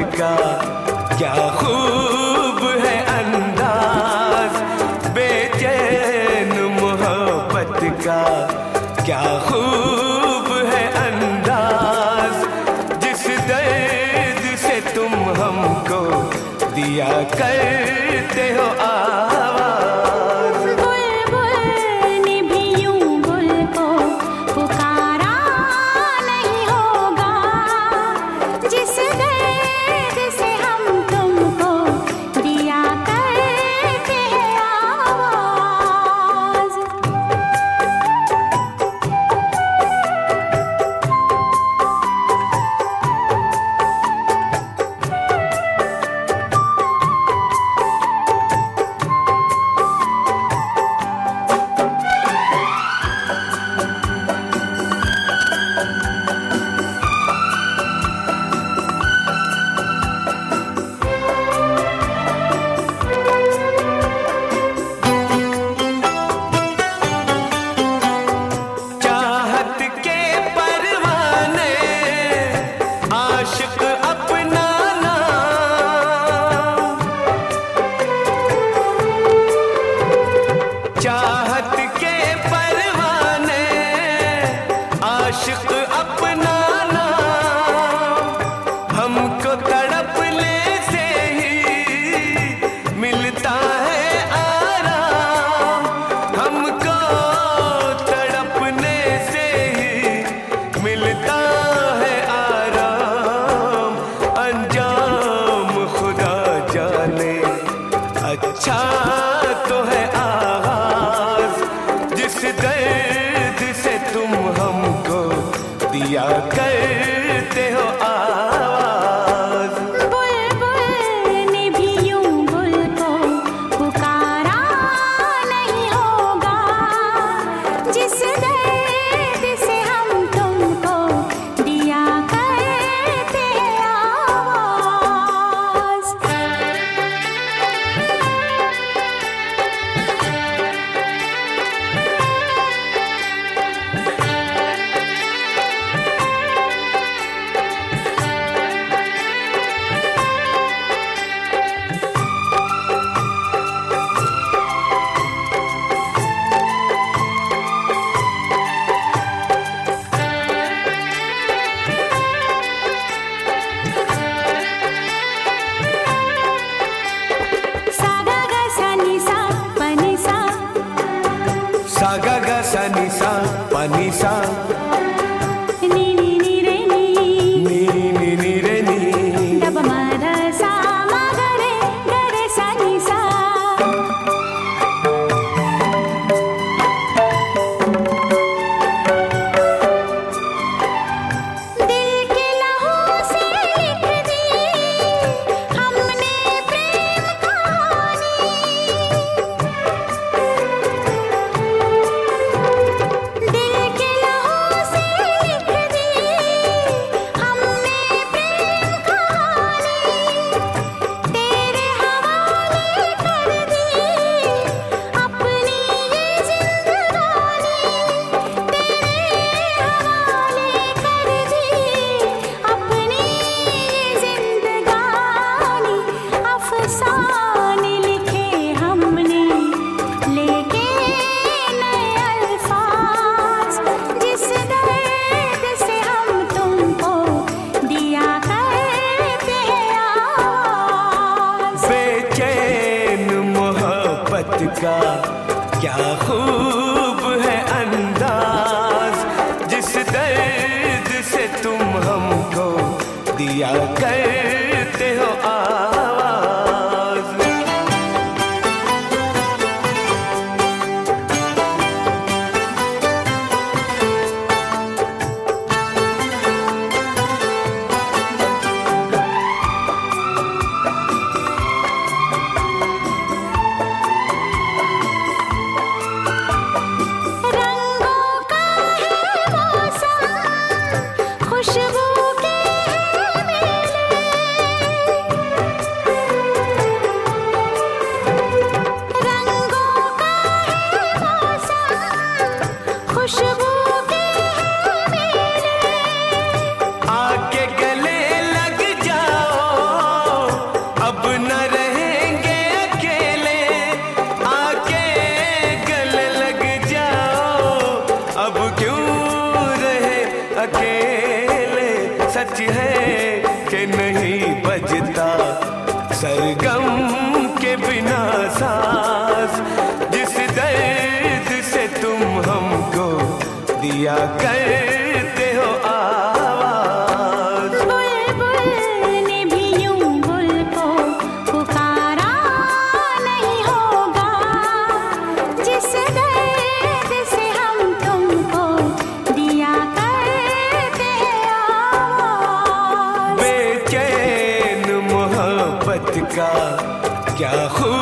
का क्या खूब है अंदाज, बेचैन मोहब्बत का क्या खूब है अंदाज, जिस दर्द से तुम हमको दिया करते हो आवाज। चाहत के परवाने आशिक अपना नाम, हमको तड़पने से ही मिलता है आराम, हमको तड़पने से ही मिलता है आराम। अंजाम खुदा जाने अच्छा तो है दर्द से तुम हमको दिया करते हो आवाज। बुलबुल ने भी यूं बुल को पुकारा नहीं होगा, जिस दर्द से हम तुमको दिया करते आवाज। सा गा गा सा नि सा पा नि सा, नी नी नी रे नी, नी नी नी रे नी, ग प म ध सा म ग रे सा नि सा। दिल के लहू से लिख दी हमने प्रेम कहानी, का क्या खूब है अंदाज, जिस दर्द से तुम हमको दिया करते हो आवाज। आके गले लग जाओ, सच है कि नहीं बजता सरगम के बिना सांस। जिस दर्द से तुम हमको दिया करते हो आवाज। बुलबुल ने भी यूं गुल को पुकारा नहीं होगा, जिस दर्द से हम तुमको दिया करते हैं आवाज। बेचैन मोहब्बत का क्या खूब